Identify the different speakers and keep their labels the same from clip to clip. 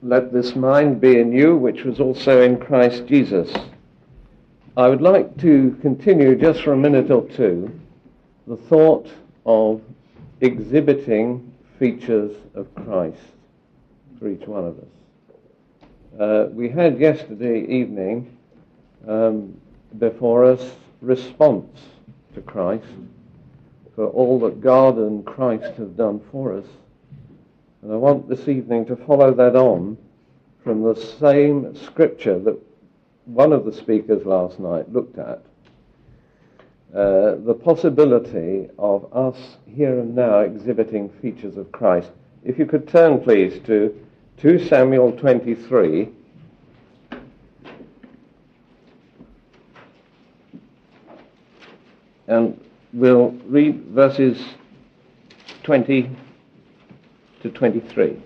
Speaker 1: Let this mind be in you, which was also in Christ Jesus. I would like to continue just for a minute or two the thought of exhibiting features of Christ for each one of us. We had yesterday evening before us response to Christ for all that God and Christ have done for us. And I want this evening to follow that on from the same scripture that one of the speakers last night looked at. The possibility of us here and now exhibiting features of Christ. If you could turn, please, to 2 Samuel 23. And we'll read verses 20 to 23.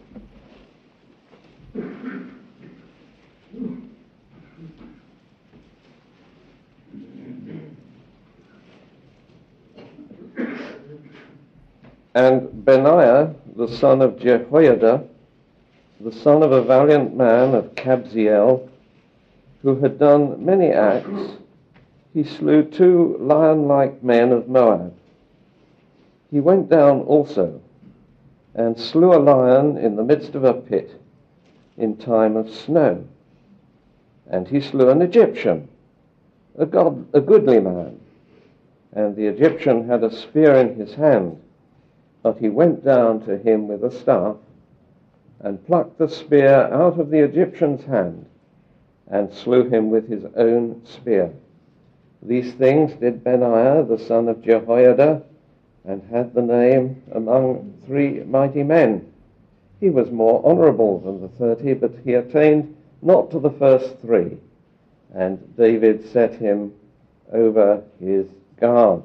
Speaker 1: And Benaiah, the son of Jehoiada, the son of a valiant man of Kabzeel, who had done many acts, he slew 2 lion-like men of Moab. He went down also and slew a lion in the midst of a pit in time of snow. And he slew an Egyptian, a goodly man. And the Egyptian had a spear in his hand, but he went down to him with a staff and plucked the spear out of the Egyptian's hand and slew him with his own spear. These things did Benaiah, the son of Jehoiada, and had the name among 3 mighty men. He was more honorable than the 30, but he attained not to the first 3. And David set him over his guard.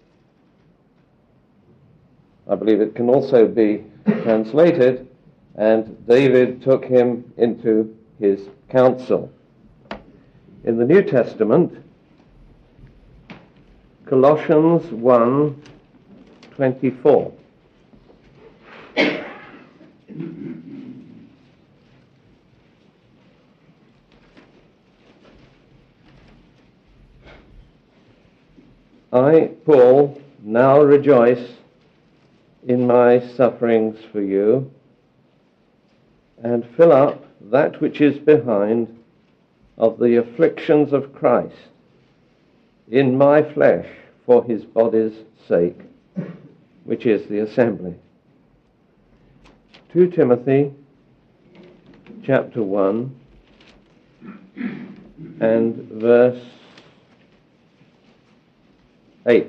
Speaker 1: I believe it can also be translated, and David took him into his council. In the New Testament, Colossians 1:24. I, Paul, now rejoice in my sufferings for you, and fill up that which is behind of the afflictions of Christ in my flesh for his body's sake, which is the assembly. 2 Timothy chapter 1 and verse 8.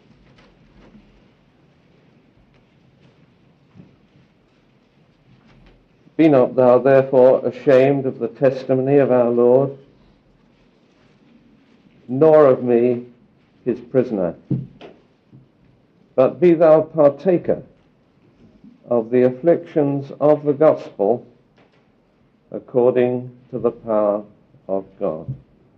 Speaker 1: Be not thou therefore ashamed of the testimony of our Lord, nor of me his prisoner, but be thou partaker of the afflictions of the gospel according to the power of God.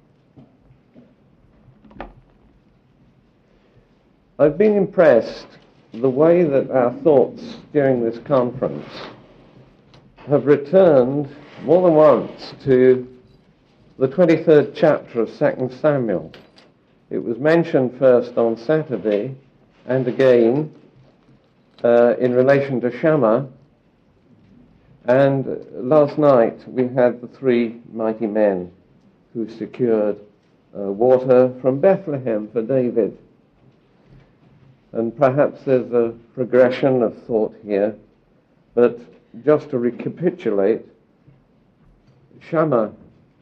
Speaker 1: I've been impressed the way that our thoughts during this conference have returned more than once to the 23rd chapter of 2 Samuel. It was mentioned first on Saturday and again in relation to Shammah, and last night we had the 3 mighty men who secured water from Bethlehem for David. And perhaps there's a progression of thought here, but just to recapitulate, Shammah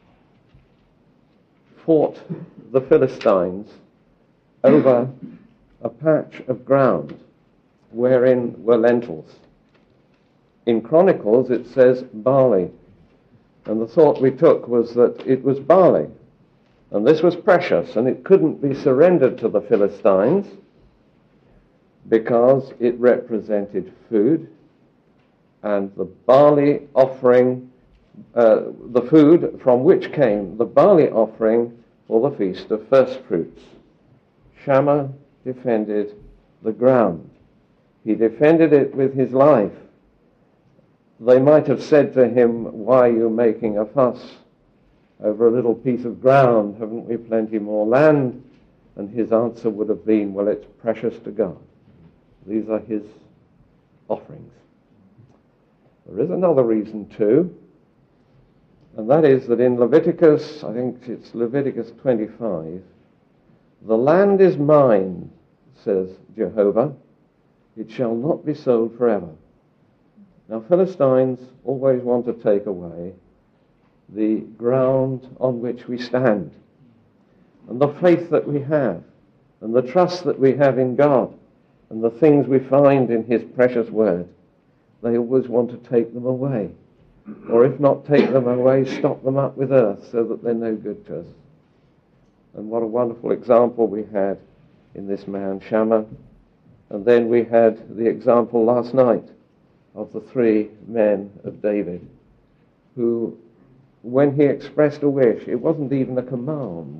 Speaker 1: fought the Philistines over a patch of ground wherein were lentils. In Chronicles it says barley, and the thought we took was that it was barley, and this was precious, and it couldn't be surrendered to the Philistines because it represented food, and the barley offering, the food from which came the barley offering for the feast of first fruits. Shammah defended the ground. He defended it with his life. They might have said to him, "Why are you making a fuss over a little piece of ground? Haven't we plenty more land?" And his answer would have been, "Well, it's precious to God. These are his offerings." There is another reason too, and that is that in Leviticus, I think it's Leviticus 25, "The land is mine, says Jehovah, it shall not be sold forever." Now, Philistines always want to take away the ground on which we stand, and the faith that we have, and the trust that we have in God, and the things we find in his precious word. They always want to take them away, or if not take them away, stop them up with earth so that they're no good to us. And what a wonderful example we had in this man Shammah. And then we had the example last night of the three men of David, who, when he expressed a wish, it wasn't even a command.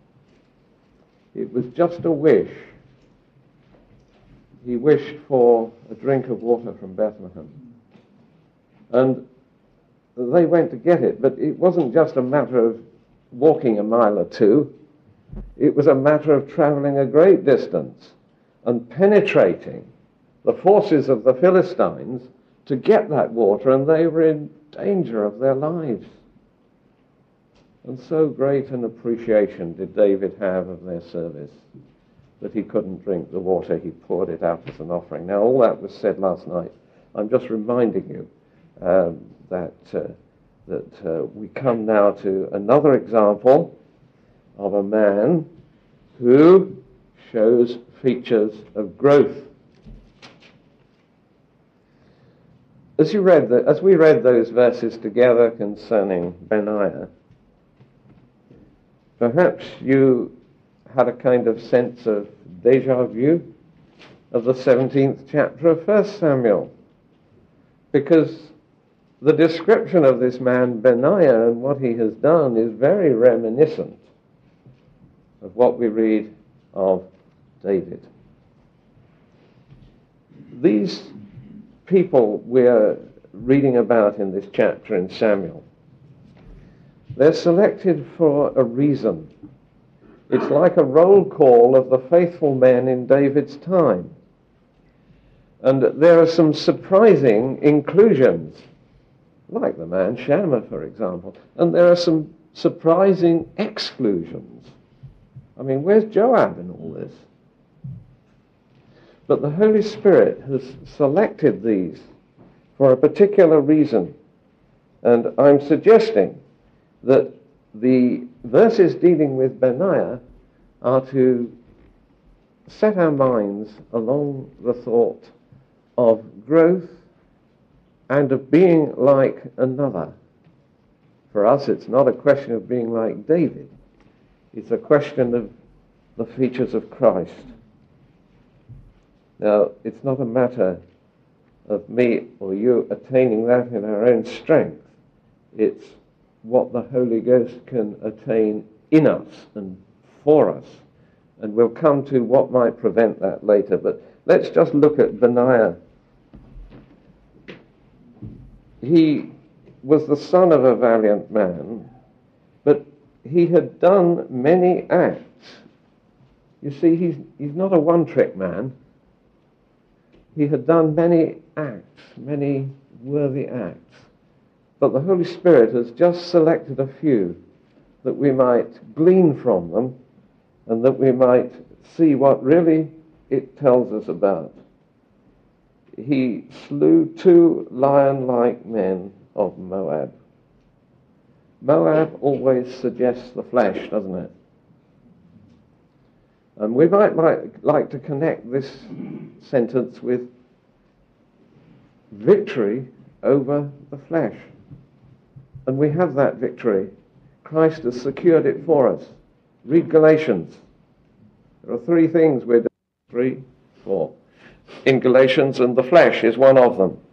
Speaker 1: It was just a wish. He wished for a drink of water from Bethlehem. And they went to get it, but it wasn't just a matter of walking a mile or two. It was a matter of traveling a great distance and penetrating the forces of the Philistines to get that water, and they were in danger of their lives. And so great an appreciation did David have of their service that he couldn't drink the water. He poured it out as an offering. Now, all that was said last night. I'm just reminding you that we come now to another example of a man who shows features of growth. As we read those verses together concerning Benaiah, perhaps you had a kind of sense of déjà vu of the 17th chapter of 1 Samuel, because the description of this man Benaiah and what he has done is very reminiscent of what we read of David. These people we're reading about in this chapter in Samuel, they're selected for a reason. It's like a roll call of the faithful men in David's time. And there are some surprising inclusions, like the man Shammah, for example. And there are some surprising exclusions. I mean, where's Joab in all this? But the Holy Spirit has selected these for a particular reason. And I'm suggesting that the verses dealing with Benaiah are to set our minds along the thought of growth and of being like another. For us, it's not a question of being like David. It's a question of the features of Christ. Now, it's not a matter of me or you attaining that in our own strength. It's what the Holy Ghost can attain in us and for us. And we'll come to what might prevent that later. But let's just look at Benaiah. He was the son of a valiant man, but he had done many acts. You see, he's not a one-trick man. He had done many acts, many worthy acts. But the Holy Spirit has just selected a few that we might glean from them and that we might see what really it tells us about. He slew 2 lion-like men of Moab. Moab always suggests the flesh, doesn't it? And we might like to connect this sentence with victory over the flesh. And we have that victory. Christ has secured it for us. Read Galatians. There are 3 things we're doing. 3, 4. In Galatians, and the flesh is one of them.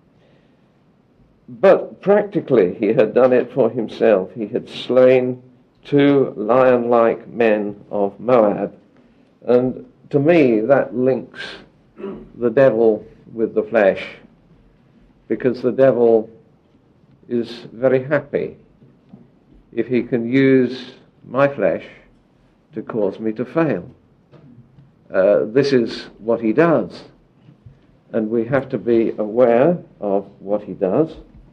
Speaker 1: But practically, he had done it for himself. He had slain 2 lion-like men of Moab. And to me, that links the devil with the flesh. because the devil is very happy if he can use my flesh to cause me to fail. This is what he does, and we have to be aware of what he does.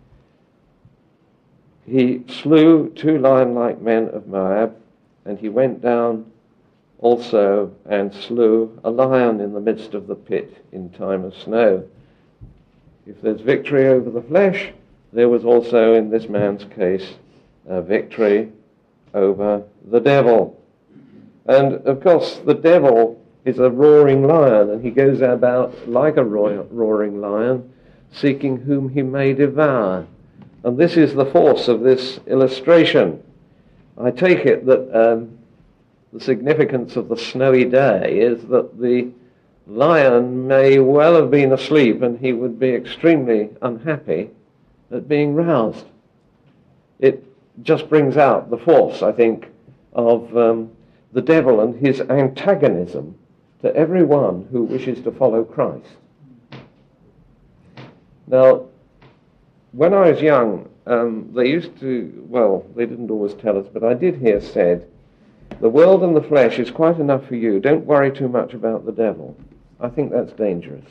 Speaker 1: He slew 2 lion-like men of Moab, and he went down also and slew a lion in the midst of the pit in time of snow. If there's victory over the flesh, there was also in this man's case a victory over the devil. And of course the devil is a roaring lion, and he goes about like a roaring lion, seeking whom he may devour. And this is the force of this illustration. I take it that the significance of the snowy day is that the lion may well have been asleep, and he would be extremely unhappy at being roused. It just brings out the force, I think, of the devil and his antagonism to everyone who wishes to follow Christ. Now, when I was young, they used to, well, they didn't always tell us, but I did hear said, the world and the flesh is quite enough for you. Don't worry too much about the devil. I think that's dangerous.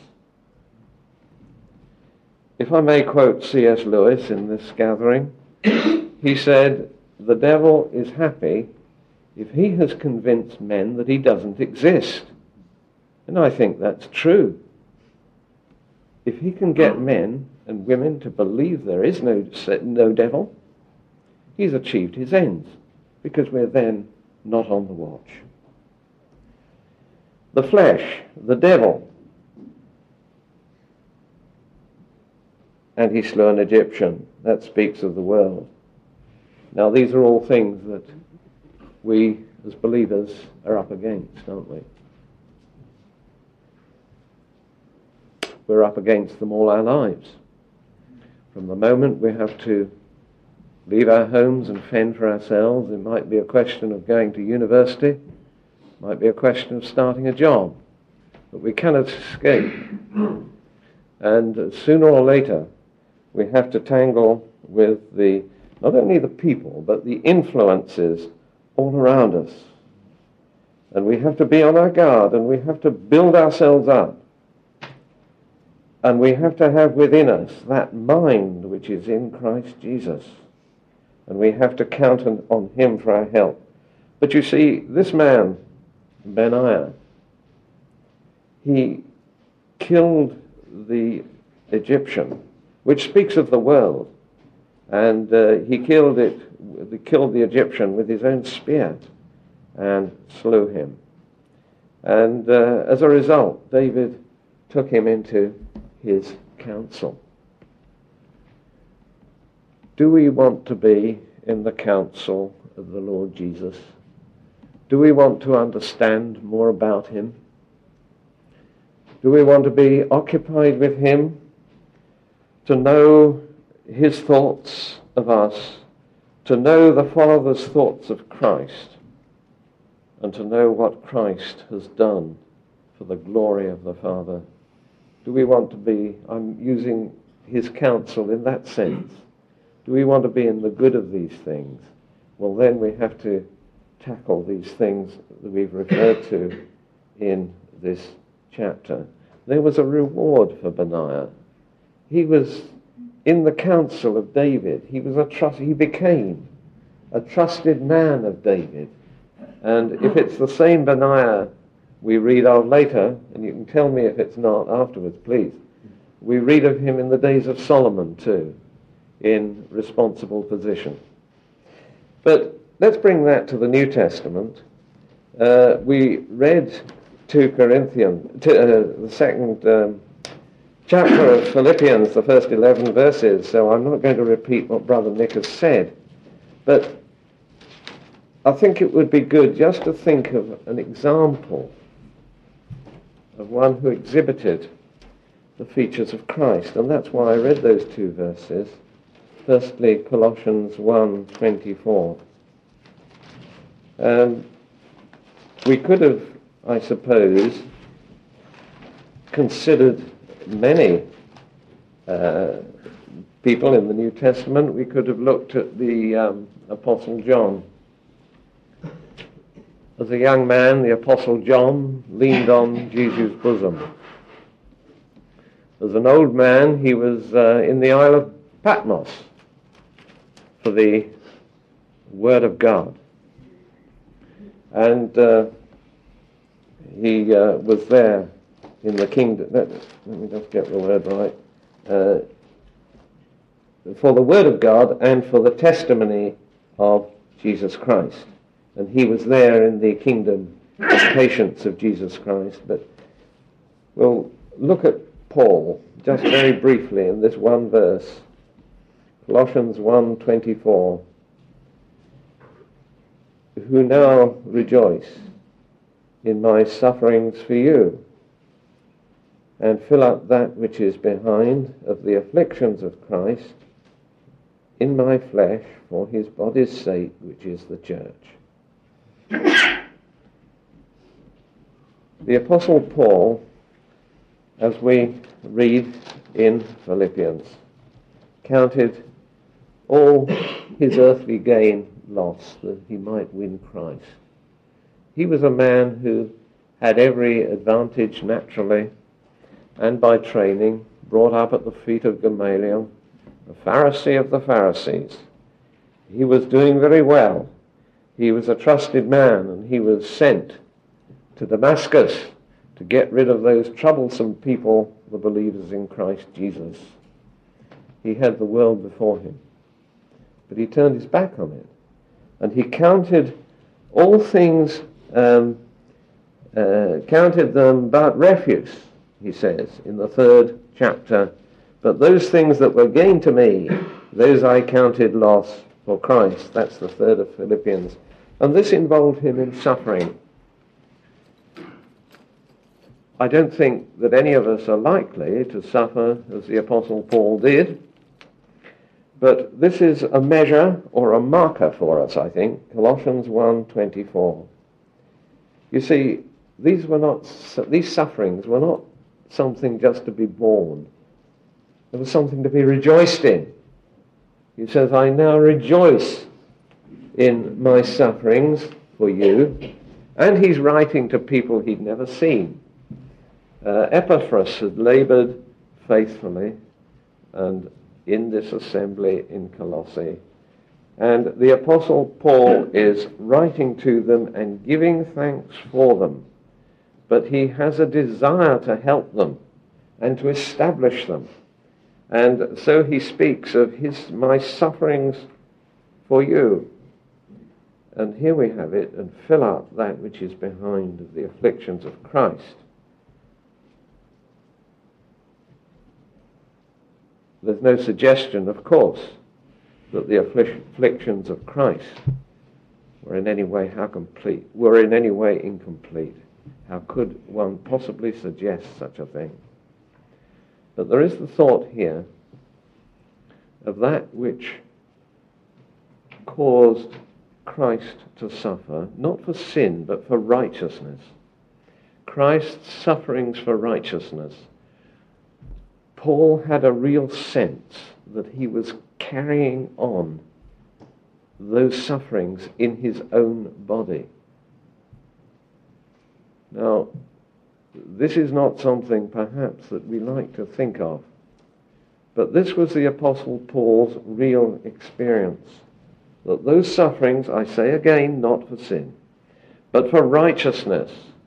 Speaker 1: If I may quote C.S. Lewis in this gathering, he said, the devil is happy if he has convinced men that he doesn't exist. And I think that's true. If he can get men and women to believe there is no devil, he's achieved his ends, because we're then not on the watch. The flesh, the devil, and he slew an Egyptian. That speaks of the world. Now these are all things that we as believers are up against, aren't we? We're up against them all our lives. From the moment we have to leave our homes and fend for ourselves, it might be a question of going to university, it might be a question of starting a job, but we cannot escape. And sooner or later, we have to tangle with not only the people, but the influences all around us. And we have to be on our guard, and we have to build ourselves up. And we have to have within us that mind which is in Christ Jesus. And we have to count on him for our help. But you see, this man, Benaiah, he killed the Egyptian, which speaks of the world. And he killed the Egyptian with his own spear and slew him. And as a result, David took him into his council. Do we want to be in the council of the Lord Jesus? Do we want to understand more about him? Do we want to be occupied with him, to know his thoughts of us, to know the Father's thoughts of Christ, and to know what Christ has done for the glory of the Father? Do we want to be, I'm using his counsel in that sense, do we want to be in the good of these things? Well, then we have to tackle these things that we've referred to in this chapter. There was a reward for Benaiah. He was in the council of David. He became a trusted man of David. And if it's the same Benaiah we read of later, and you can tell me if it's not afterwards, please. We read of him in the days of Solomon too, in responsible position. But let's bring that to the New Testament. We read 2 Corinthians, the second chapter of Philippians, the first 11 verses, so I'm not going to repeat what Brother Nick has said. But I think it would be good just to think of an example of one who exhibited the features of Christ. And that's why I read those 2 verses. Firstly, Colossians 1:24. We could have, I suppose, considered many people in the New Testament, we could have looked at the Apostle John. As a young man, the Apostle John leaned on Jesus' bosom. As an old man, he was in the Isle of Patmos for the Word of God. And he was there in the kingdom. Let me just get the word right. For the Word of God and for the testimony of Jesus Christ. And he was there in the kingdom and patience of Jesus Christ. But we'll look at Paul just very briefly in this one verse. Colossians 1:24. Who now rejoice in my sufferings for you, and fill up that which is behind of the afflictions of Christ in my flesh for his body's sake, which is the church. The Apostle Paul, as we read in Philippians, counted all his earthly gain loss that he might win Christ. He was a man who had every advantage naturally and by training, brought up at the feet of Gamaliel, a Pharisee of the Pharisees. He was doing very well. He was a trusted man, and he was sent to Damascus to get rid of those troublesome people, the believers in Christ Jesus. He had the world before him, but he turned his back on it, and he counted all things, counted them but refuse, he says in the 3rd chapter. But those things that were gain to me, those I counted loss for Christ. That's the 3rd of Philippians. And this involved him in suffering. I don't think that any of us are likely to suffer as the Apostle Paul did. But this is a measure or a marker for us, I think. Colossians 1:24. You see, these sufferings were not something just to be borne. It was something to be rejoiced in. He says, I now rejoice in my sufferings for you. And he's writing to people he'd never seen. Epaphras had laboured faithfully and in this assembly in Colossae. And the Apostle Paul is writing to them and giving thanks for them. But he has a desire to help them and to establish them. And so he speaks of my sufferings for you. And here we have it, and fill up that which is behind the afflictions of Christ. There's no suggestion, of course, that the afflictions of Christ were in any way incomplete. How could one possibly suggest such a thing? But there is the thought here of that which caused Christ to suffer, not for sin, but for righteousness. Christ's sufferings for righteousness. Paul had a real sense that he was carrying on those sufferings in his own body. Now, this is not something perhaps that we like to think of, but this was the Apostle Paul's real experience, that those sufferings, I say again, not for sin, but for righteousness,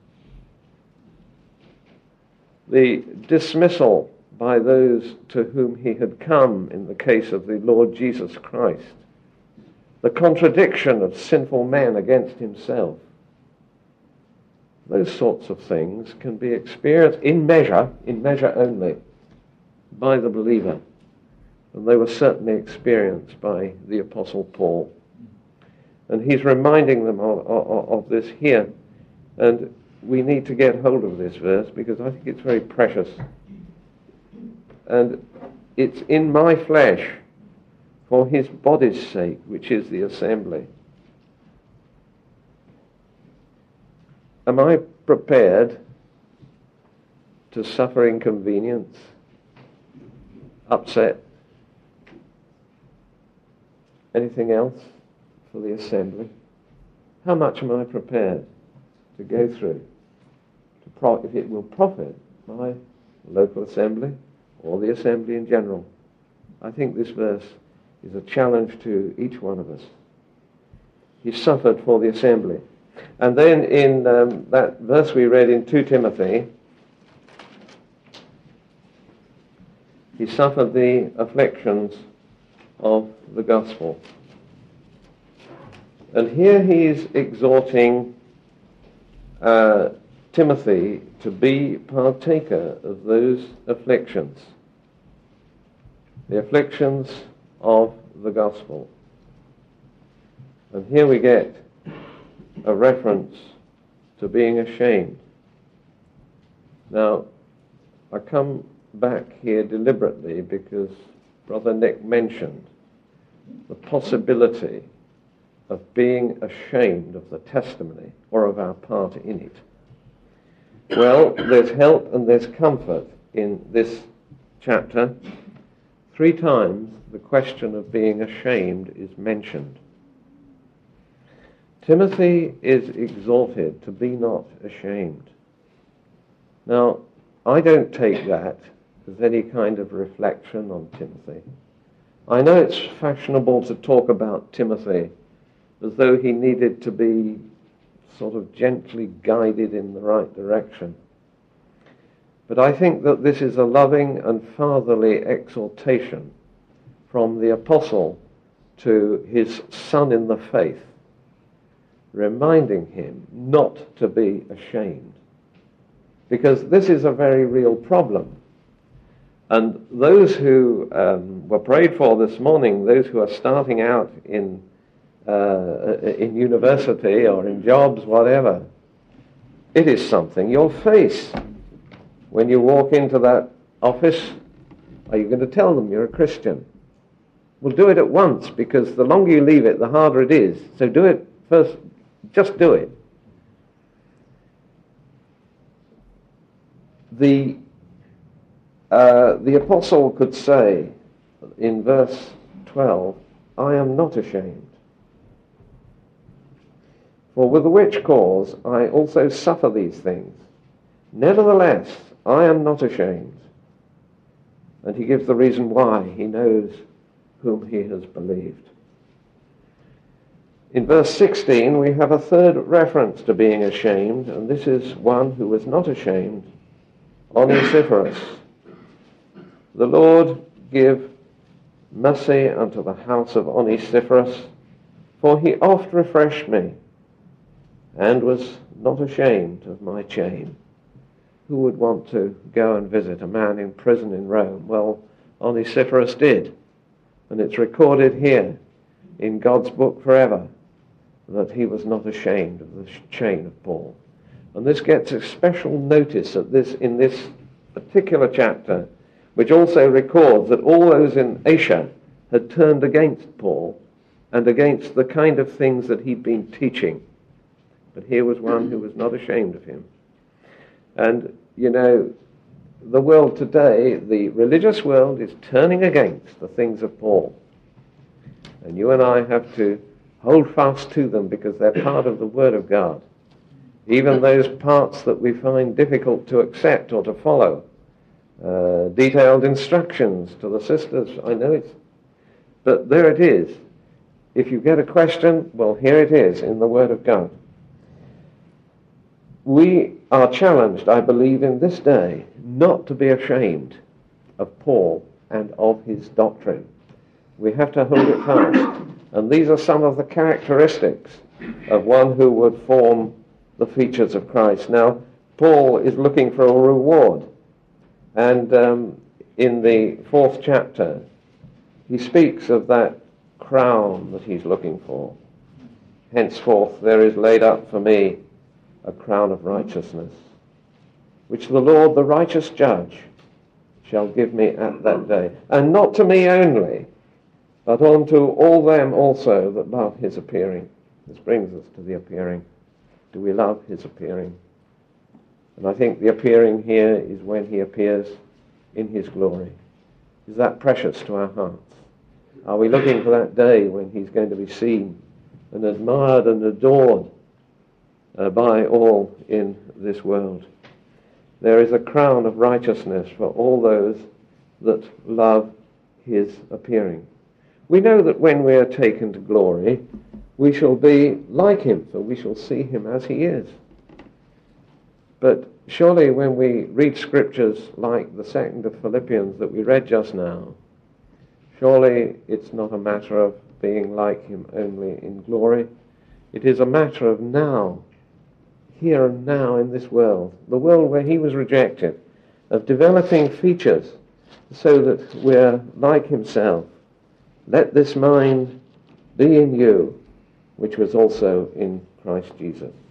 Speaker 1: the dismissal by those to whom he had come in the case of the Lord Jesus Christ, the contradiction of sinful men against himself, those sorts of things can be experienced in measure only, by the believer. And they were certainly experienced by the Apostle Paul. And he's reminding them of this here. And we need to get hold of this verse because I think it's very precious. And it's in my flesh for his body's sake, which is the assembly. Am I prepared to suffer inconvenience, upset, Anything else for the assembly? How much am I prepared to go through if it will profit my local assembly or the assembly in general? I think this verse is a challenge to each one of us. He suffered for the assembly. And then in that verse we read in 2 Timothy, he suffered the afflictions of the gospel. And here he is exhorting Timothy to be partaker of those afflictions, the afflictions of the gospel. And here we get a reference to being ashamed. Now, I come back here deliberately because Brother Nick mentioned the possibility of being ashamed of the testimony or of our part in it. Well, there's help and there's comfort in this chapter. 3 times the question of being ashamed is mentioned. Timothy is exhorted to be not ashamed. Now, I don't take that as any kind of reflection on Timothy. I know it's fashionable to talk about Timothy as though he needed to be sort of gently guided in the right direction. But I think that this is a loving and fatherly exhortation from the apostle to his son in the faith, reminding him not to be ashamed. Because this is a very real problem. And those who were prayed for this morning, those who are starting out in university or in jobs, whatever, it is something you'll face. When you walk into that office, are you going to tell them you're a Christian? Well, do it at once, because the longer you leave it, the harder it is. So do it first. Just do it. The apostle could say in verse 12, I am not ashamed. For with the which cause I also suffer these things. Nevertheless, I am not ashamed. And he gives the reason why. He knows whom he has believed. In verse 16, we have a third reference to being ashamed, and this is one who was not ashamed, Onesiphorus. The Lord give mercy unto the house of Onesiphorus, for he oft refreshed me, and was not ashamed of my chain. Who would want to go and visit a man in prison in Rome? Well, Onesiphorus did, and it's recorded here in God's book forever that he was not ashamed of the chain of Paul. And this gets a special notice in this particular chapter, which also records that all those in Asia had turned against Paul and against the kind of things that he'd been teaching. But here was one who was not ashamed of him. And, you know, the world today, the religious world, is turning against the things of Paul. And you and I have to hold fast to them because they're part of the Word of God. Even those parts that we find difficult to accept or to follow. Detailed instructions to the sisters, I know it's... But there it is. If you get a question, well, here it is in the Word of God. We are challenged, I believe, in this day, not to be ashamed of Paul and of his doctrine. We have to hold it fast. And these are some of the characteristics of one who would form the features of Christ. Now, Paul is looking for a reward. And in the 4th chapter, he speaks of that crown that he's looking for. Henceforth there is laid up for me a crown of righteousness, which the Lord, the righteous judge, shall give me at that day. And not to me only, but unto all them also that love his appearing. This brings us to the appearing. Do we love his appearing? And I think the appearing here is when he appears in his glory. Is that precious to our hearts? Are we looking for that day when he's going to be seen and admired and adored by all in this world? There is a crown of righteousness for all those that love his appearing. We know that when we are taken to glory, we shall be like him, for we shall see him as he is. But surely when we read scriptures like the 2nd of Philippians that we read just now, surely it's not a matter of being like him only in glory. It is a matter of now, here and now in this world, the world where he was rejected, of developing features so that we're like himself. Let this mind be in you, which was also in Christ Jesus.